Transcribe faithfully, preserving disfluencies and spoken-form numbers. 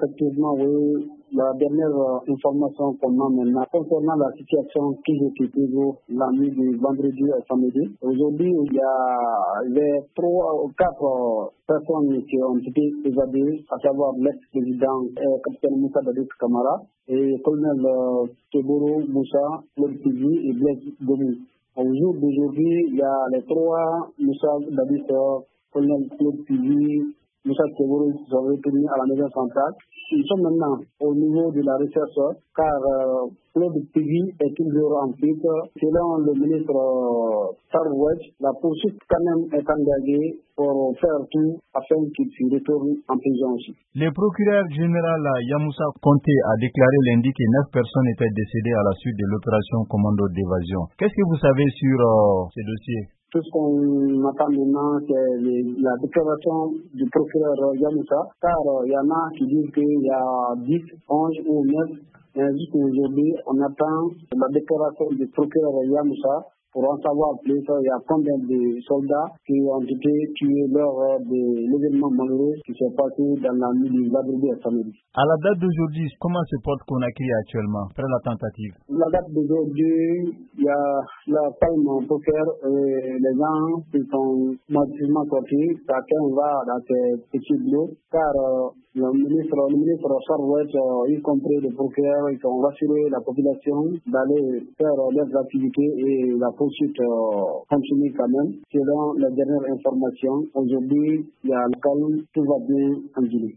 Effectivement, oui. La dernière euh, information qu'on a maintenant concernant la situation qui était toujours la nuit du vendredi à samedi. Aujourd'hui, il y a les trois ou quatre euh, personnes qui ont été évadées, à savoir l'ex-président euh, capitaine Moussa Dadis Kamara et colonel euh, Teboro Moussa, Claude Pizi et Blaise Gomi. Au jour d'aujourd'hui, il y a les trois Moussa Dadis, euh, colonel Claude Pizi, Moussa Teboro qui sont retenus à la maison centrale. Nous sommes maintenant au niveau de la recherche car euh, Claude Pizi est toujours en fuite. Selon le ministre euh, Sarwaj, la poursuite quand même est engagée pour faire tout afin qu'il se retourne en prison aussi. Le procureur général Yamoussa Konté a déclaré lundi que neuf personnes étaient décédées à la suite de l'opération commando d'évasion. Qu'est-ce que vous savez sur euh, ce dossier? Tout ce qu'on attend maintenant, c'est les, la déclaration du procureur Yamoussa, car il euh, y en a qui disent qu'il y a dix, onze ou neuf, mais jusqu'à aujourd'hui, on attend la déclaration du procureur Yamoussa pour en savoir plus. Il y a combien de soldats qui ont été tués lors de l'événement malheureux qui s'est passé dans la nuit du vendredi à samedi. À la date d'aujourd'hui, comment se porte Conakry actuellement, après la tentative? La date d'aujourd'hui, il y a la palme en poker et les gens qui sont massivement sortis. Chacun va dans ses petits blocs, car euh, le ministre, le ministre Sarwet, euh, y compris le procureur, ils ont rassuré la population d'aller faire euh, leurs activités et la poursuite euh, continue quand même. Selon les dernières informations, aujourd'hui, il y a le calme, tout va bien en Guinée.